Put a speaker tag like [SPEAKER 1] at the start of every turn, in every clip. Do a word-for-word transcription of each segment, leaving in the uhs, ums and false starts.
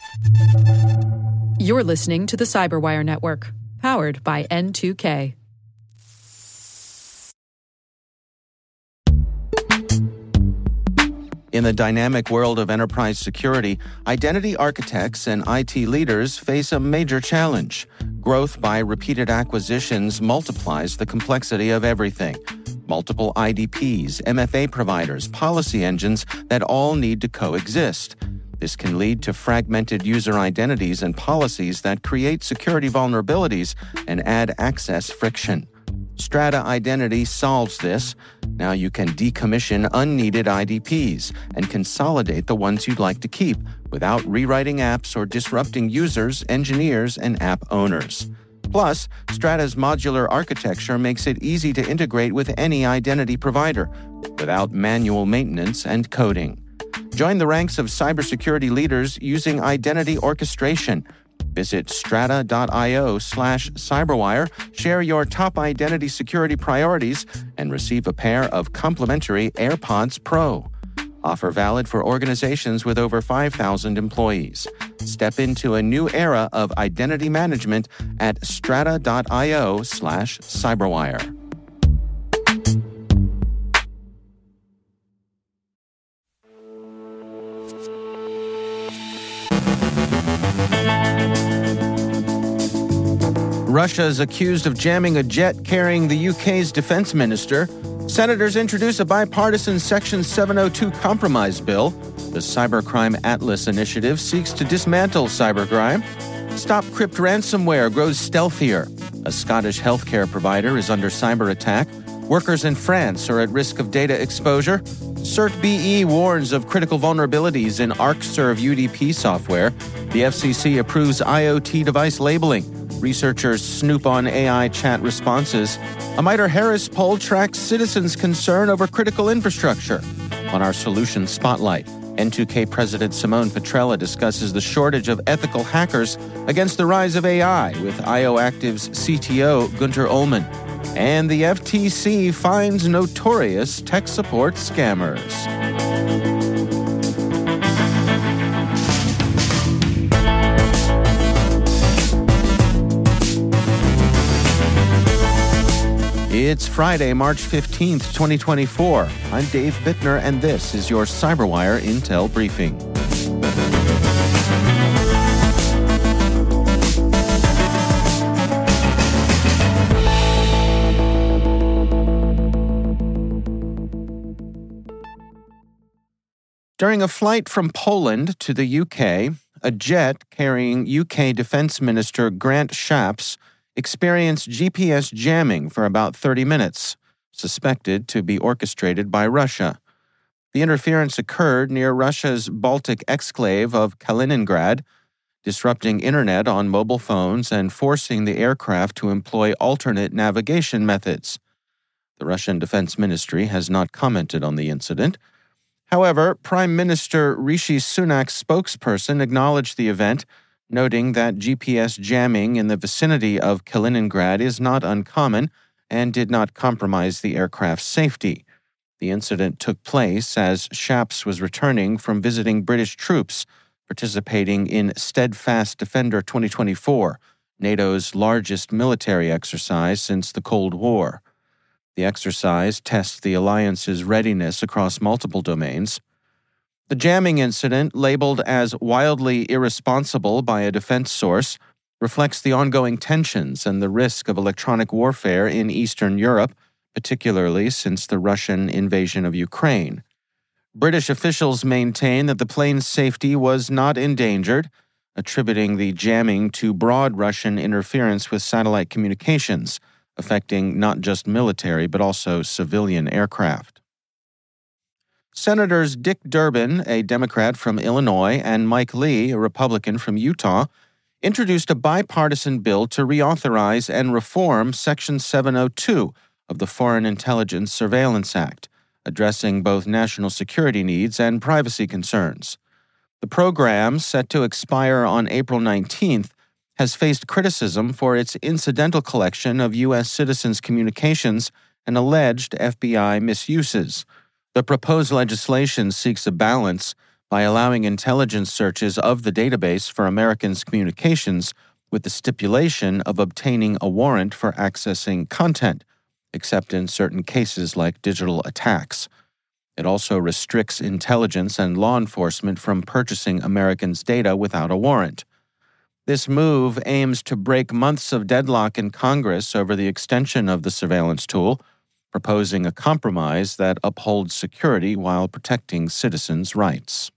[SPEAKER 1] You're listening to the Cyberwire Network, powered by N two K.
[SPEAKER 2] In the dynamic world of enterprise security, identity architects and I T leaders face a major challenge. Growth by repeated acquisitions multiplies the complexity of everything. Multiple I D Ps, M F A providers, policy engines that all need to coexist. This can lead to fragmented user identities and policies that create security vulnerabilities and add access friction. Strata Identity solves this. Now you can decommission unneeded I D Ps and consolidate the ones you'd like to keep without rewriting apps or disrupting users, engineers, and app owners. Plus, Strata's modular architecture makes it easy to integrate with any identity provider without manual maintenance and coding. Join the ranks of cybersecurity leaders using identity orchestration. Visit strata.io slash cyberwire, share your top identity security priorities, and receive a pair of complimentary AirPods Pro. Offer valid for organizations with over five thousand employees. Step into a new era of identity management at strata.io slash cyberwire. Russia is accused of jamming a jet carrying the U K's defense minister. Senators introduce a bipartisan Section seven oh two compromise bill. The Cybercrime Atlas initiative seeks to dismantle cybercrime. Stop Crypt ransomware grows stealthier. A Scottish healthcare provider is under cyber attack. Workers in France are at risk of data exposure. CertBE warns of critical vulnerabilities in ArcServe U D P software. The F C C approves IoT device labeling. Researchers snoop on A I chat responses. A MITRE Harris poll tracks citizens' concern over critical infrastructure. On our Solutions Spotlight, N two K President Simone Petrella discusses the shortage of ethical hackers against the rise of A I with IOActive's C T O Gunter Ullman. And the F T C finds notorious tech support scammers. It's Friday, March fifteenth, twenty twenty-four. I'm Dave Bittner, and this is your Cyberwire Intel Briefing. During a flight from Poland to the U K, a jet carrying U K Defense Minister Grant Shapps experienced G P S jamming for about thirty minutes, suspected to be orchestrated by Russia. The interference occurred near Russia's Baltic exclave of Kaliningrad, disrupting internet on mobile phones and forcing the aircraft to employ alternate navigation methods. The Russian Defense Ministry has not commented on the incident. However, Prime Minister Rishi Sunak's spokesperson acknowledged the event, noting that G P S jamming in the vicinity of Kaliningrad is not uncommon and did not compromise the aircraft's safety. The incident took place as Shapps was returning from visiting British troops participating in Steadfast Defender twenty twenty-four, NATO's largest military exercise since the Cold War. The exercise tests the alliance's readiness across multiple domains. The jamming incident, labeled as wildly irresponsible by a defense source, reflects the ongoing tensions and the risk of electronic warfare in Eastern Europe, particularly since the Russian invasion of Ukraine. British officials maintain that the plane's safety was not endangered, attributing the jamming to broad Russian interference with satellite communications, affecting not just military but also civilian aircraft. Senators Dick Durbin, a Democrat from Illinois, and Mike Lee, a Republican from Utah, introduced a bipartisan bill to reauthorize and reform Section seven oh two of the Foreign Intelligence Surveillance Act, addressing both national security needs and privacy concerns. The program, set to expire on April nineteenth, has faced criticism for its incidental collection of U S citizens' communications and alleged F B I misuses. The proposed legislation seeks a balance by allowing intelligence searches of the database for Americans' communications with the stipulation of obtaining a warrant for accessing content, except in certain cases like digital attacks. It also restricts intelligence and law enforcement from purchasing Americans' data without a warrant. This move aims to break months of deadlock in Congress over the extension of the surveillance tool, proposing a compromise that upholds security while protecting citizens' rights.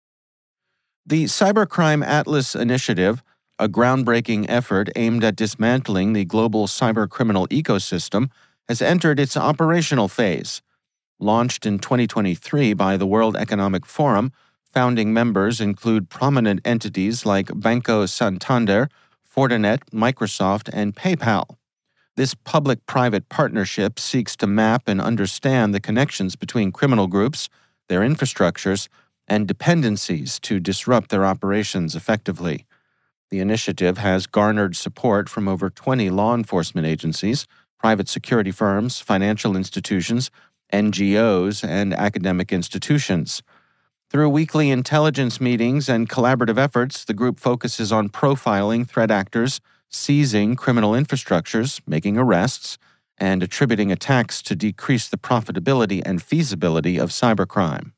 [SPEAKER 2] The Cybercrime Atlas Initiative, a groundbreaking effort aimed at dismantling the global cybercriminal ecosystem, has entered its operational phase. Launched in twenty twenty-three by the World Economic Forum, founding members include prominent entities like Banco Santander, Fortinet, Microsoft, and PayPal. This public-private partnership seeks to map and understand the connections between criminal groups, their infrastructures, and dependencies to disrupt their operations effectively. The initiative has garnered support from over twenty law enforcement agencies, private security firms, financial institutions, N G Os, and academic institutions. Through weekly intelligence meetings and collaborative efforts, the group focuses on profiling threat actors, seizing criminal infrastructures, making arrests, and attributing attacks to decrease the profitability and feasibility of cybercrime.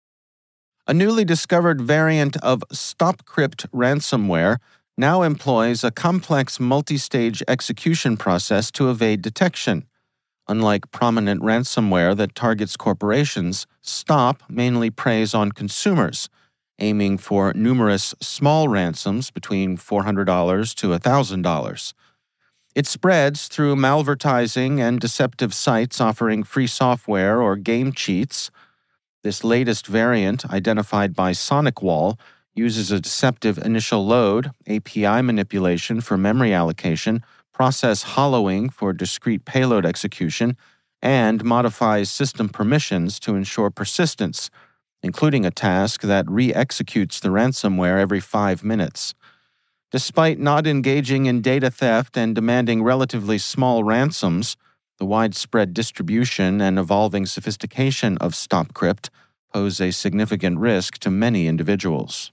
[SPEAKER 2] A newly discovered variant of StopCrypt ransomware now employs a complex multi-stage execution process to evade detection. Unlike prominent ransomware that targets corporations, Stop mainly preys on consumers, aiming for numerous small ransoms between four hundred dollars to one thousand dollars. It spreads through malvertising and deceptive sites offering free software or game cheats. This latest variant, identified by SonicWall, uses a deceptive initial load, A P I manipulation for memory allocation, process hollowing for discrete payload execution, and modifies system permissions to ensure persistence, including a task that re-executes the ransomware every five minutes. Despite not engaging in data theft and demanding relatively small ransoms, the widespread distribution and evolving sophistication of StopCrypt pose a significant risk to many individuals.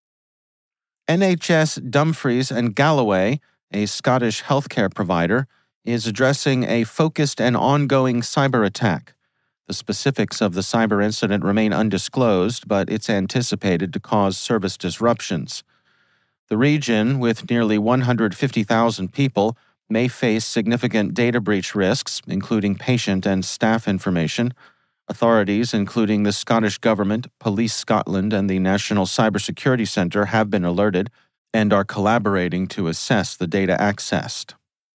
[SPEAKER 2] N H S Dumfries and Galloway, a Scottish healthcare provider, is addressing a focused and ongoing cyber attack. The specifics of the cyber incident remain undisclosed, but it's anticipated to cause service disruptions. The region, with nearly one hundred fifty thousand people, may face significant data breach risks, including patient and staff information. Authorities, including the Scottish Government, Police Scotland, and the National Cybersecurity Centre, have been alerted and are collaborating to assess the data accessed.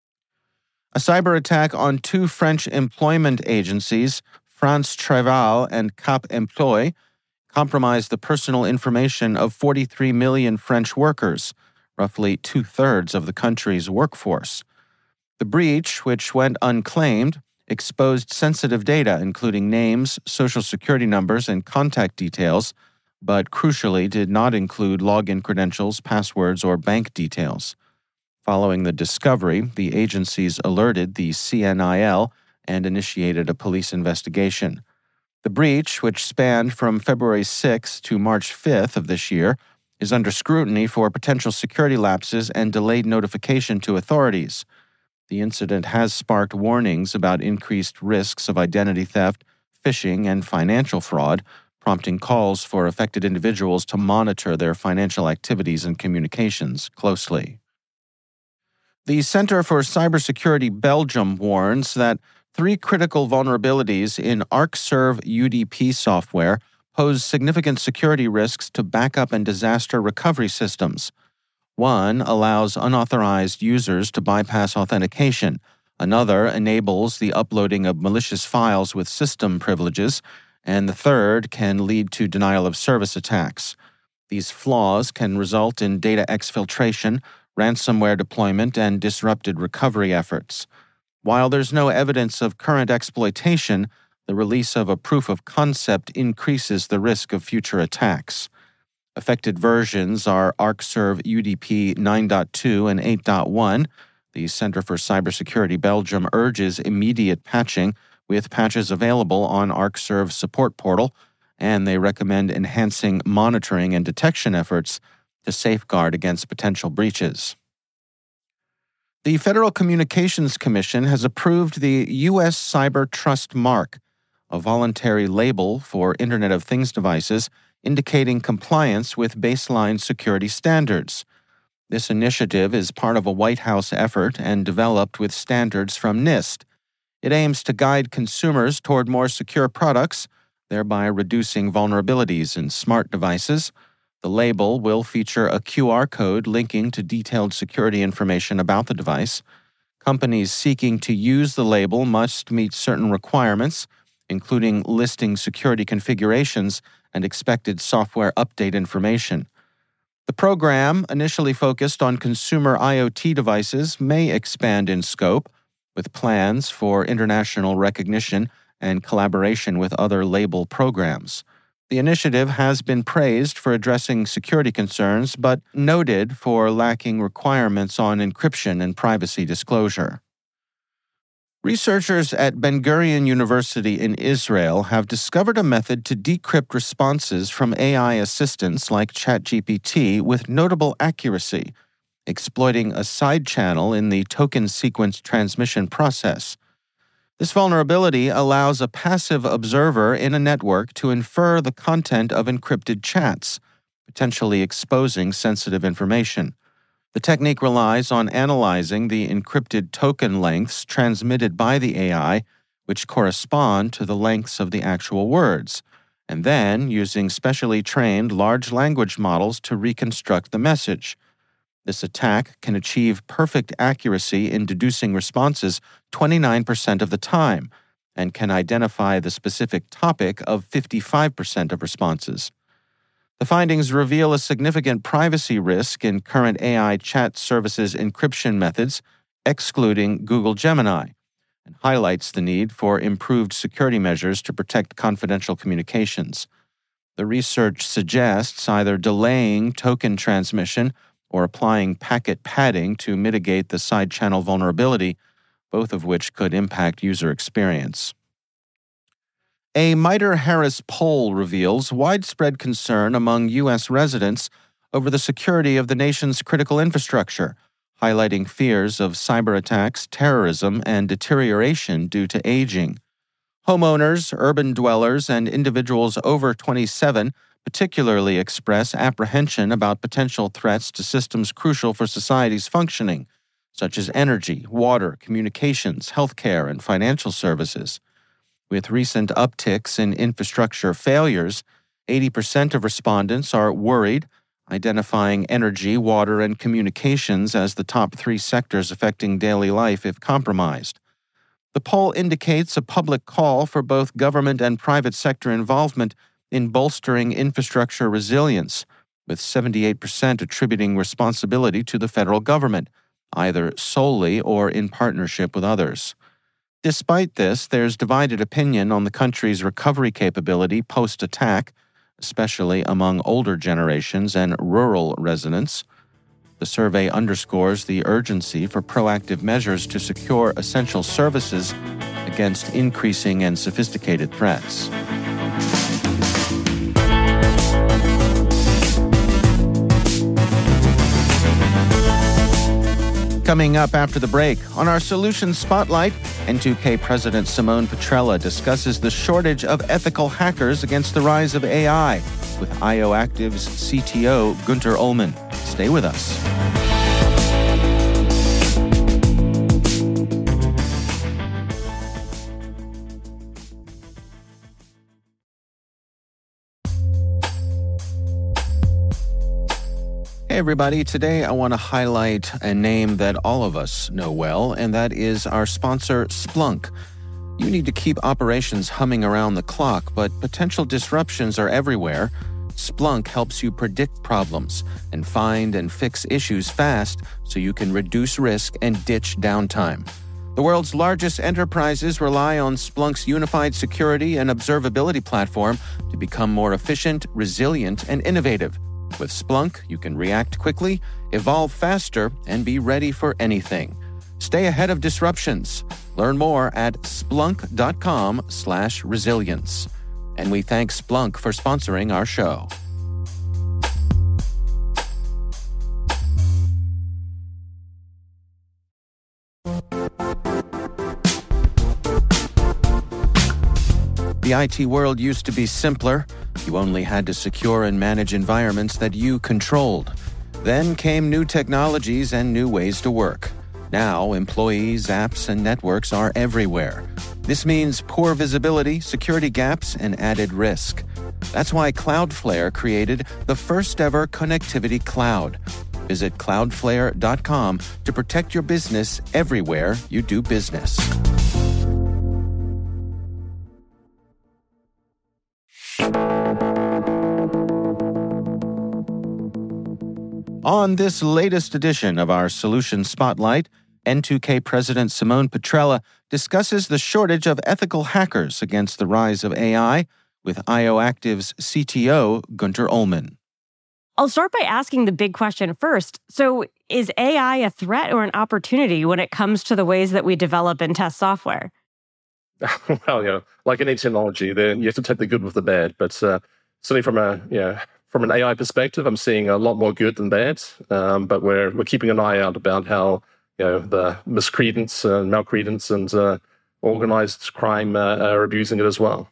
[SPEAKER 2] A cyber attack on two French employment agencies, France Travail and Cap Emploi, compromised the personal information of forty-three million French workers, roughly two-thirds of the country's workforce. The breach, which went unclaimed, exposed sensitive data, including names, social security numbers, and contact details, but crucially did not include login credentials, passwords, or bank details. Following the discovery, the agencies alerted the C N I L and initiated a police investigation. The breach, which spanned from February sixth to March fifth of this year, is under scrutiny for potential security lapses and delayed notification to authorities. The incident has sparked warnings about increased risks of identity theft, phishing, and financial fraud, prompting calls for affected individuals to monitor their financial activities and communications closely. The Center for Cybersecurity Belgium warns that three critical vulnerabilities in ArcServe U D P software pose significant security risks to backup and disaster recovery systems. One allows unauthorized users to bypass authentication. Another enables the uploading of malicious files with system privileges. And the third can lead to denial of service attacks. These flaws can result in data exfiltration, ransomware deployment, and disrupted recovery efforts. While there's no evidence of current exploitation, the release of a proof of concept increases the risk of future attacks. Affected versions are ArcServe U D P nine point two and eight point one. The Center for Cybersecurity Belgium urges immediate patching, with patches available on ArcServe support portal, and they recommend enhancing monitoring and detection efforts to safeguard against potential breaches. The Federal Communications Commission has approved the U S Cyber Trust Mark, a voluntary label for Internet of Things devices indicating compliance with baseline security standards. This initiative is part of a White House effort and developed with standards from NIST. It aims to guide consumers toward more secure products, thereby reducing vulnerabilities in smart devices. The label will feature a Q R code linking to detailed security information about the device. Companies seeking to use the label must meet certain requirements, including listing security configurations and expected software update information. The program, initially focused on consumer IoT devices, may expand in scope, with plans for international recognition and collaboration with other label programs. The initiative has been praised for addressing security concerns, but noted for lacking requirements on encryption and privacy disclosure. Researchers at Ben Gurion University in Israel have discovered a method to decrypt responses from A I assistants like ChatGPT with notable accuracy, exploiting a side channel in the token sequence transmission process. This vulnerability allows a passive observer in a network to infer the content of encrypted chats, potentially exposing sensitive information. The technique relies on analyzing the encrypted token lengths transmitted by the A I, which correspond to the lengths of the actual words, and then using specially trained large language models to reconstruct the message. This attack can achieve perfect accuracy in deducing responses twenty-nine percent of the time and can identify the specific topic of fifty-five percent of responses. The findings reveal a significant privacy risk in current A I chat services encryption methods, excluding Google Gemini, and highlights the need for improved security measures to protect confidential communications. The research suggests either delaying token transmission or applying packet padding to mitigate the side channel vulnerability, both of which could impact user experience. A MITRE-Harris poll reveals widespread concern among U S residents over the security of the nation's critical infrastructure, highlighting fears of cyber attacks, terrorism, and deterioration due to aging. Homeowners, urban dwellers, and individuals over twenty-seven particularly express apprehension about potential threats to systems crucial for society's functioning, such as energy, water, communications, healthcare, and financial services. With recent upticks in infrastructure failures, eighty percent of respondents are worried, identifying energy, water, and communications as the top three sectors affecting daily life if compromised. The poll indicates a public call for both government and private sector involvement in bolstering infrastructure resilience, with seventy-eight percent attributing responsibility to the federal government, either solely or in partnership with others. Despite this, there's divided opinion on the country's recovery capability post-attack, especially among older generations and rural residents. The survey underscores the urgency for proactive measures to secure essential services against increasing and sophisticated threats. Coming up after the break, on our Solutions Spotlight, N two K President Simone Petrella discusses the shortage of ethical hackers against the rise of A I with IOActive's C T O Gunter Ullman. Stay with us. Hey everybody, today I want to highlight a name that all of us know well, and that is our sponsor, Splunk. You need to keep operations humming around the clock, but potential disruptions are everywhere. Splunk helps you predict problems and find and fix issues fast so you can reduce risk and ditch downtime. The world's largest enterprises rely on Splunk's unified security and observability platform to become more efficient, resilient, and innovative. With Splunk, you can react quickly, evolve faster, and be ready for anything. Stay ahead of disruptions. Learn more at splunk dot com slash resilience. And we thank Splunk for sponsoring our show. The I T world used to be simpler. You only had to secure and manage environments that you controlled. Then came new technologies and new ways to work. Now, employees, apps, and networks are everywhere. This means poor visibility, security gaps, and added risk. That's why Cloudflare created the first-ever connectivity cloud. Visit cloudflare dot com to protect your business everywhere you do business. On this latest edition of our Solution Spotlight, N two K President Simone Petrella discusses the shortage of ethical hackers against the rise of A I with IOActive's C T O, Gunter Ullman.
[SPEAKER 3] I'll start by asking the big question first. So, is A I a threat or an opportunity when it comes to the ways that we develop and test software?
[SPEAKER 4] Well, you know, like any technology, then you have to take the good with the bad. But uh, certainly from a you know, from an A I perspective, I'm seeing a lot more good than bad. Um, but we're we're keeping an eye out about how you know the miscredence and malcredence and uh, organized crime uh, are abusing it as well.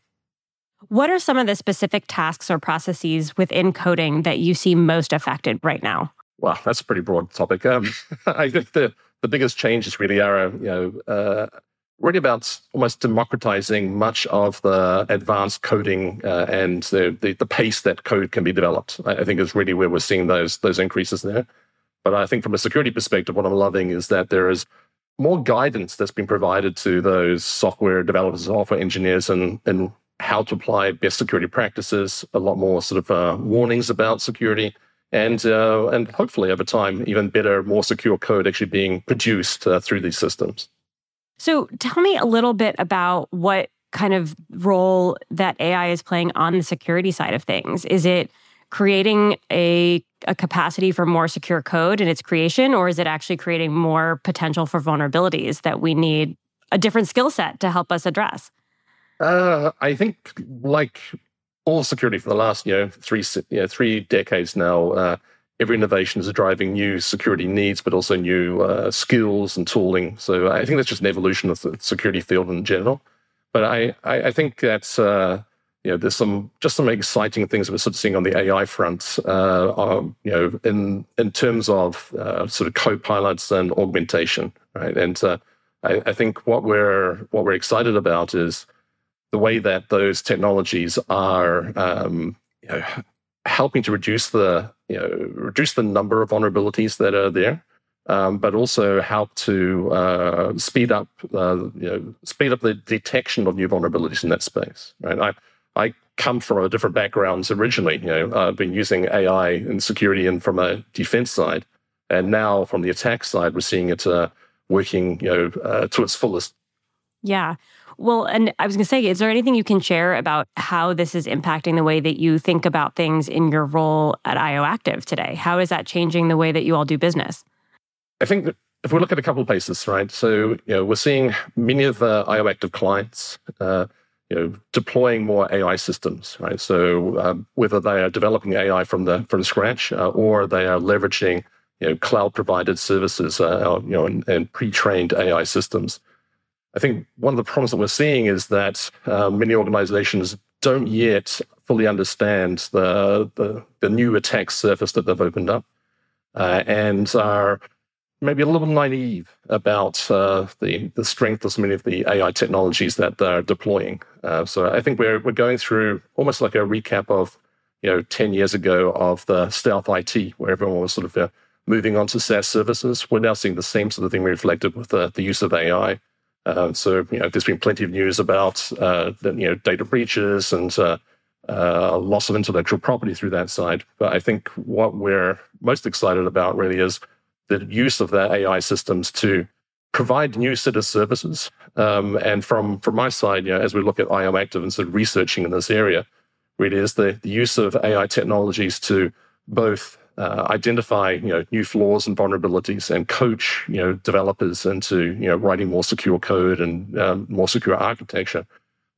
[SPEAKER 3] What are some of the specific tasks or processes within coding that you see most affected right now?
[SPEAKER 4] Well, that's a pretty broad topic. Um, I think the, the biggest changes really are, you know, uh, really about almost democratizing much of the advanced coding uh, and the, the the pace that code can be developed. I, I think is really where we're seeing those those increases there. But I think from a security perspective, what I'm loving is that there is more guidance that's been provided to those software developers, software engineers, and and how to apply best security practices, a lot more sort of uh, warnings about security, and uh, and hopefully over time, even better, more secure code actually being produced uh, through these systems.
[SPEAKER 3] So tell me a little bit about what kind of role that A I is playing on the security side of things. Is it creating a, a capacity for more secure code in its creation, or is it actually creating more potential for vulnerabilities that we need a different skill set to help us address?
[SPEAKER 4] Uh, I think, like all security for the last, you know, three, you know, three decades now, uh, every innovation is driving new security needs, but also new uh, skills and tooling. So I think that's just an evolution of the security field in general. But I, I, I think that's, uh, you know, there's some just some exciting things that we're sort of seeing on the A I front, uh, um, you know, in in terms of uh, sort of co-pilots and augmentation, right? And uh, I, I think what we're what we're excited about is the way that those technologies are, um, you know, helping to reduce the, you know, reduce the number of vulnerabilities that are there, um, but also help to uh, speed up, uh, you know, speed up the detection of new vulnerabilities in that space. Right? I I come from a different backgrounds originally. You know, I've been using A I in security and from a defense side, and now from the attack side, we're seeing it uh, working, you know, uh, to its fullest.
[SPEAKER 3] Yeah. Well, and I was going to say, is there anything you can share about how this is impacting the way that you think about things in your role at IOActive today? How is that changing the way that you all do business?
[SPEAKER 4] I think that if we look at a couple of places, right? So, you know, we're seeing many of the IOActive clients, uh, you know, deploying more A I systems, right? So, um, whether they are developing A I from the from scratch uh, or they are leveraging, you know, cloud-provided services, uh, you know, and, and pre-trained A I systems. I think one of the problems that we're seeing is that uh, many organizations don't yet fully understand the, the, the new attack surface that they've opened up uh, and are maybe a little bit naive about uh, the, the strength of so many of the A I technologies that they're deploying. Uh, so I think we're we're going through almost like a recap of, you know, ten years ago of the stealth I T, where everyone was sort of uh, moving on to SaaS services. We're now seeing the same sort of thing reflected with the, the use of A I. Uh, so, you know, there's been plenty of news about, uh, the, you know, data breaches and uh, uh, loss of intellectual property through that side. But I think what we're most excited about really is the use of the A I systems to provide new set of services. Um, and from from my side, you know, as we look at IOActive and sort of researching in this area, really is the, the use of A I technologies to both Uh, identify, you know, new flaws and vulnerabilities, and coach, you know, developers into, you know, writing more secure code and um, more secure architecture,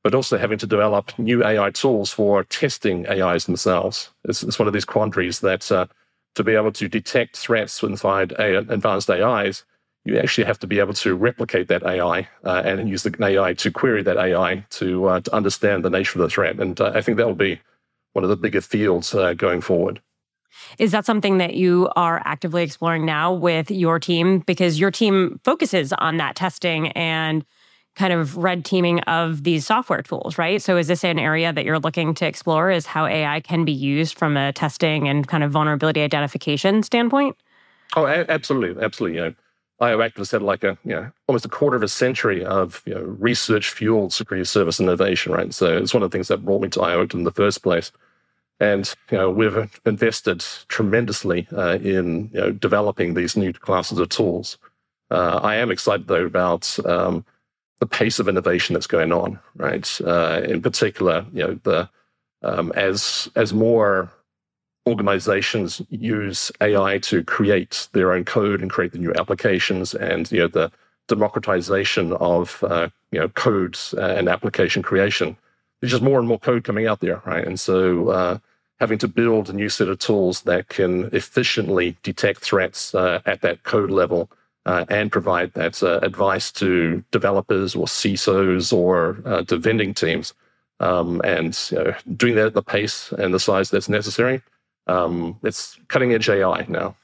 [SPEAKER 4] but also having to develop new A I tools for testing A Is themselves. It's, it's one of these quandaries that uh, to be able to detect threats inside a, advanced A Is, you actually have to be able to replicate that A I uh, and use the A I to query that A I to, uh, to understand the nature of the threat. And uh, I think that will be one of the bigger fields uh, going forward.
[SPEAKER 3] Is that something that you are actively exploring now with your team? Because your team focuses on that testing and kind of red teaming of these software tools, right? So is this an area that you're looking to explore, is how A I can be used from a testing and kind of vulnerability identification standpoint?
[SPEAKER 4] Oh, a- absolutely. Absolutely. You know, I O activists had like a, you know, almost a quarter of a century of, you know, research-fueled security service innovation, right? So it's one of the things that brought me to I O in the first place. And, you know, we've invested tremendously uh, in, you know, developing these new classes of tools. Uh, I am excited, though, about um, the pace of innovation that's going on, right? Uh, in particular, you know, the um, as as more organizations use A I to create their own code and create the new applications, and, you know, the democratization of uh, you know, codes and application creation. There's just more and more code coming out there, right? And so uh, having to build a new set of tools that can efficiently detect threats uh, at that code level uh, and provide that uh, advice to developers or C I S Os or uh, to vending teams, um, and, you know, doing that at the pace and the size that's necessary. Um, it's cutting edge A I now.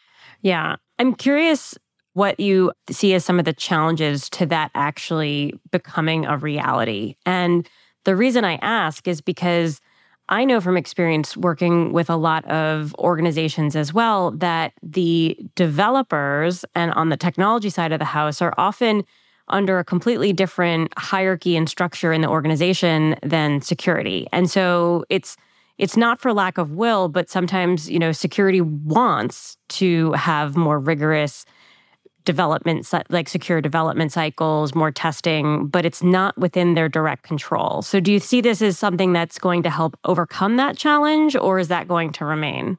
[SPEAKER 3] Yeah. I'm curious what you see as some of the challenges to that actually becoming a reality. And the reason I ask is because I know from experience working with a lot of organizations as well that the developers and on the technology side of the house are often under a completely different hierarchy and structure in the organization than security. And so it's it's not for lack of will, but sometimes, you know, security wants to have more rigorous development, like secure development cycles, more testing, but it's not within their direct control. So do you see this as something that's going to help overcome that challenge, or is that going to remain?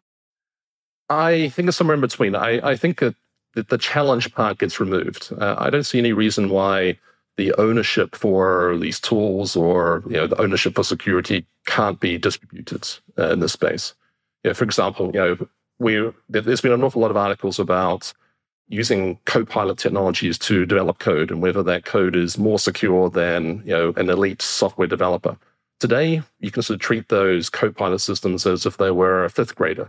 [SPEAKER 4] I think it's somewhere in between. I, I think that, that the challenge part gets removed. Uh, I don't see any reason why the ownership for these tools or, you know, the ownership for security can't be distributed uh, in this space. You know, for example, you know, we there's been an awful lot of articles about using Copilot technologies to develop code and whether that code is more secure than, you know, an elite software developer. Today, you can sort of treat those Copilot systems as if they were a fifth grader.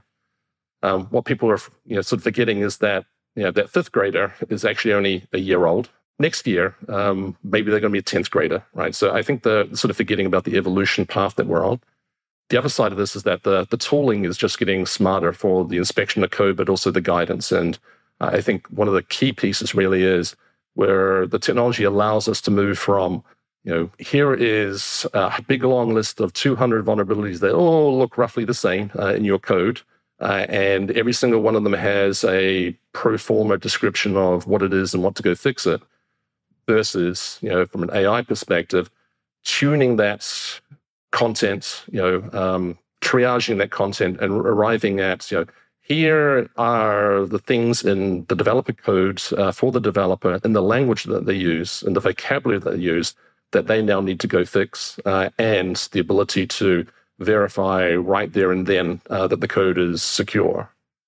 [SPEAKER 4] Um, what people are, you know, sort of forgetting is that, you know, that fifth grader is actually only a year old. Next year, um, maybe they're going to be a tenth grader, right? So I think the sort of forgetting about the evolution path that we're on. The other side of this is that the, the tooling is just getting smarter for the inspection of code, but also the guidance. And I think one of the key pieces really is where the technology allows us to move from, you know, here is a big long list of two hundred vulnerabilities that all look roughly the same uh, in your code. Uh, and every single one of them has a pro forma description of what it is and what to go fix it, versus, you know, from an A I perspective, tuning that content, you know, um, triaging that content and arriving at, you know, here are the things in the developer code uh, for the developer in the language that they use and the vocabulary that they use that they now need to go fix, uh, and the ability to verify right there and then uh, that the code is secure.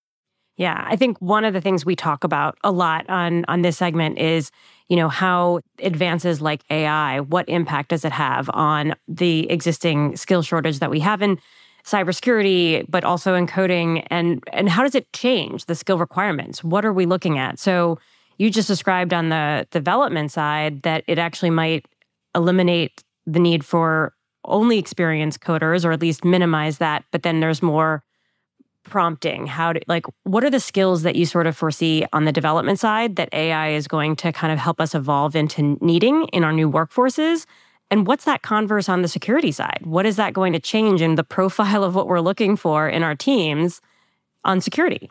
[SPEAKER 3] Yeah, I think one of the things we talk about a lot on, on this segment is, you know, how advances like A I, what impact does it have on the existing skill shortage that we have in cybersecurity, but also in coding, and and how does it change the skill requirements? What are we looking at? So you just described on the development side that it actually might eliminate the need for only experienced coders, or at least minimize that, but then there's more prompting. How to, like, what are the skills that you sort of foresee on the development side that A I is going to kind of help us evolve into needing in our new workforces? And what's that converse on the security side? What is that going to change in the profile of what we're looking for in our teams on security?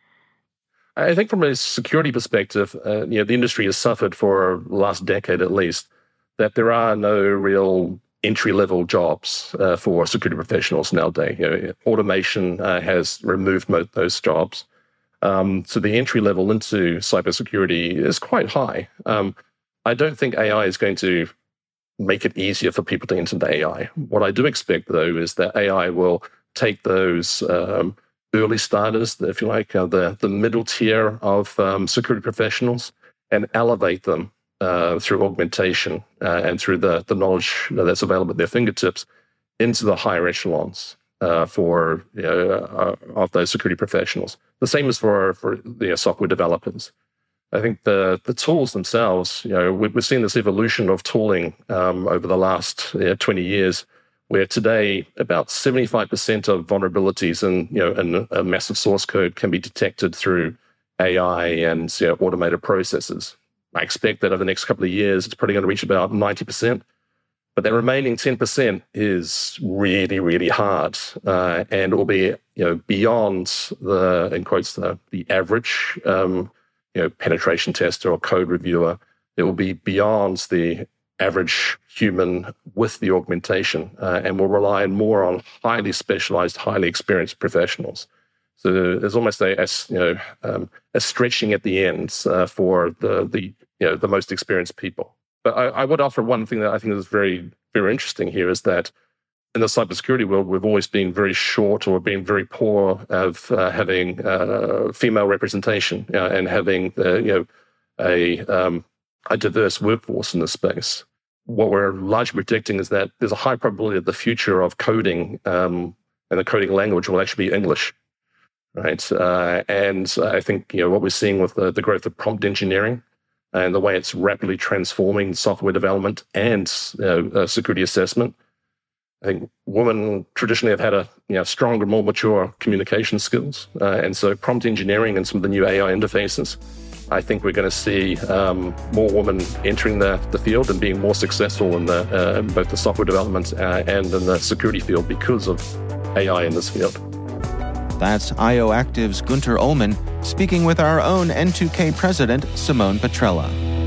[SPEAKER 4] I think from a security perspective, uh, you know, the industry has suffered for the last decade at least that there are no real entry-level jobs uh, for security professionals nowadays. You know, automation uh, has removed most those jobs. Um, so the entry level into cybersecurity is quite high. Um, I don't think A I is going to make it easier for people to enter into A I. What I do expect, though, is that A I will take those um, early starters, if you like, uh, the, the middle tier of um, security professionals, and elevate them uh, through augmentation uh, and through the, the knowledge that's available at their fingertips into the higher echelons uh, for you know, uh, of those security professionals. The same is for, for the you know, software developers. I think the the tools themselves, you know, we've seen this evolution of tooling um, over the last you know, twenty years, where today about seventy-five percent of vulnerabilities in, you know, in a massive source code can be detected through A I and you know, automated processes. I expect that over the next couple of years, it's probably going to reach about ninety percent. But that remaining ten percent is really, really hard, uh, and it will be, you know, beyond the, in quotes, the, the average, um, you know, penetration tester or code reviewer. It will be beyond the average human with the augmentation, uh, and will rely more on highly specialized, highly experienced professionals. So there's almost a, a you know um, a stretching at the ends uh, for the the you know the most experienced people. But I, I would offer one thing that I think is very very interesting here is that in the cybersecurity world, we've always been very short or been very poor of uh, having uh, female representation uh, and having uh, you know a um, a diverse workforce in this space. What we're largely predicting is that there's a high probability that the future of coding um, and the coding language will actually be English, right? Uh, and I think you know what we're seeing with the, the growth of prompt engineering and the way it's rapidly transforming software development and uh, uh, security assessment. I think women traditionally have had a you know stronger, more mature communication skills, uh, and so prompt engineering and some of the new A I interfaces. I think we're going to see um, more women entering the, the field and being more successful in the uh, both the software development uh, and in the security field because of A I in this field.
[SPEAKER 2] That's IOActive's Gunter Ullmann speaking with our own N two K president, Simone Petrella.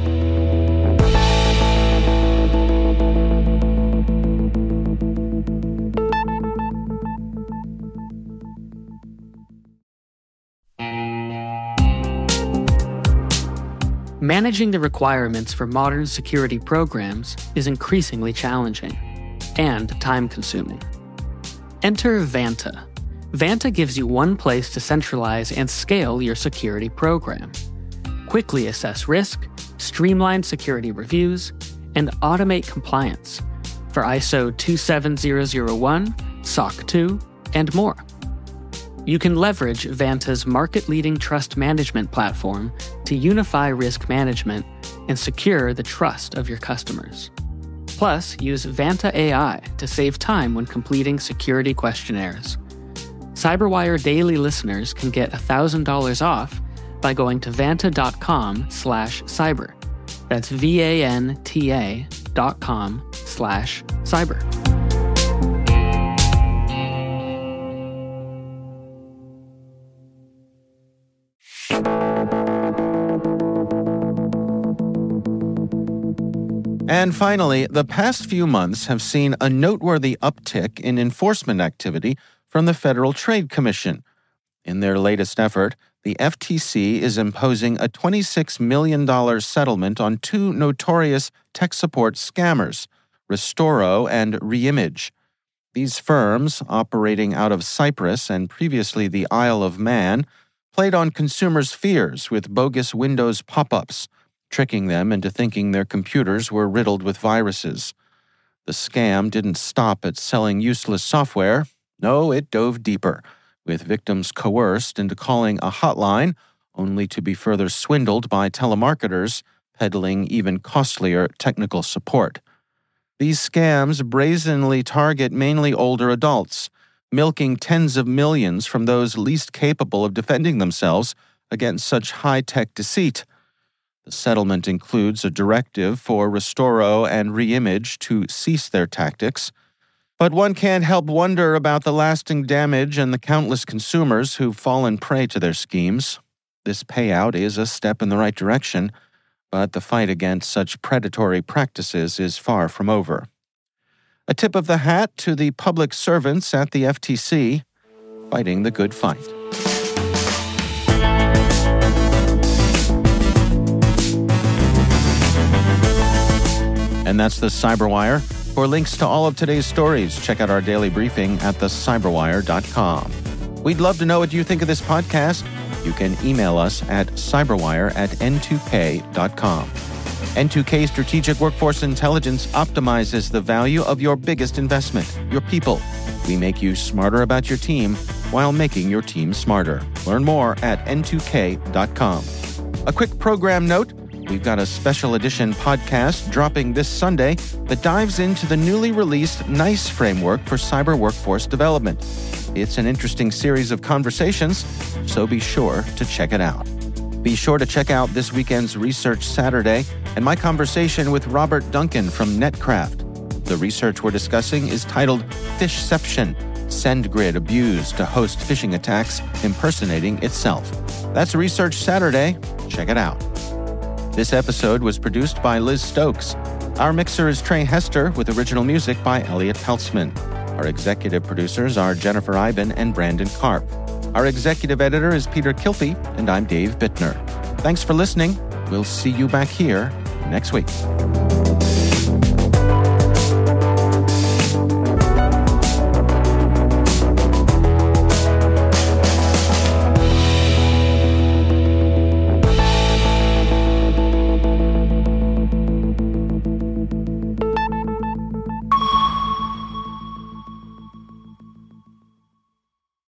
[SPEAKER 5] Managing the requirements for modern security programs is increasingly challenging and time-consuming. Enter Vanta. Vanta gives you one place to centralize and scale your security program. Quickly assess risk, streamline security reviews, and automate compliance for I S O two seven zero zero one, S O C two, and more. You can leverage Vanta's market-leading trust management platform to unify risk management and secure the trust of your customers. Plus, use Vanta A I to save time when completing security questionnaires. CyberWire Daily listeners can get one thousand dollars off by going to vanta.com slash cyber. That's V-A-N-T-A dot com slash cyber.
[SPEAKER 2] And finally, the past few months have seen a noteworthy uptick in enforcement activity from the Federal Trade Commission. In their latest effort, the F T C is imposing a twenty-six million dollars settlement on two notorious tech support scammers, Restoro and Reimage. These firms, operating out of Cyprus and previously the Isle of Man, played on consumers' fears with bogus Windows pop-ups, tricking them into thinking their computers were riddled with viruses. The scam didn't stop at selling useless software. No, it dove deeper, with victims coerced into calling a hotline, only to be further swindled by telemarketers peddling even costlier technical support. These scams brazenly target mainly older adults, milking tens of millions from those least capable of defending themselves against such high-tech deceit. The settlement includes a directive for Restoro and Reimage to cease their tactics. But one can't help wonder about the lasting damage and the countless consumers who've fallen prey to their schemes. This payout is a step in the right direction, but the fight against such predatory practices is far from over. A tip of the hat to the public servants at the F T C, fighting the good fight. And And that's the Cyberwire. For links to all of today's stories, check out our daily briefing at the cyberwire dot com. We'd love to know what you think of this podcast. You can email us at cyberwire at n two k dot com. N two K Strategic Workforce Intelligence optimizes the value of your biggest investment, your people. We make you smarter about your team while making your team smarter. Learn more at n two k dot com. A quick program note. We've got a special edition podcast dropping this Sunday that dives into the newly released NICE framework for cyber workforce development. It's an interesting series of conversations, so be sure to check it out. Be sure to check out this weekend's Research Saturday and my conversation with Robert Duncan from Netcraft. The research we're discussing is titled Phishception: SendGrid Abused to Host Phishing Attacks Impersonating Itself. That's Research Saturday. Check it out. This episode was produced by Liz Stokes. Our mixer is Trey Hester with original music by Elliot Peltzman. Our executive producers are Jennifer Iben and Brandon Karp. Our executive editor is Peter Kilpie, and I'm Dave Bittner. Thanks for listening. We'll see you back here next week.